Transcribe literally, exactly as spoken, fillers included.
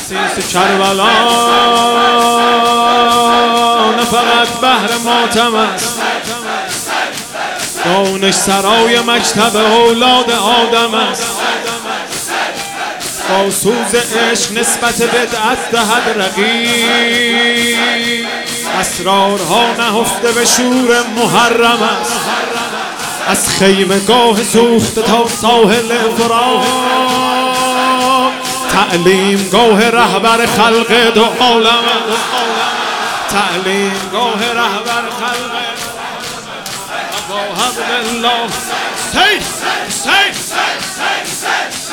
خسیس کربلا نه فقط بهر ماتم است، دانش سرای مکتب اولاد آدم است. با سوز عشق نسبت بدعت دهد رقیب، اسرارها نهفته به شور محرم است. از خیمه گاه سوخته تا ساحل فرات، تعلیم گاه رهبر خلق دو عالم است. تعلیم گاه رهبر خلق با حبل الله. سید سید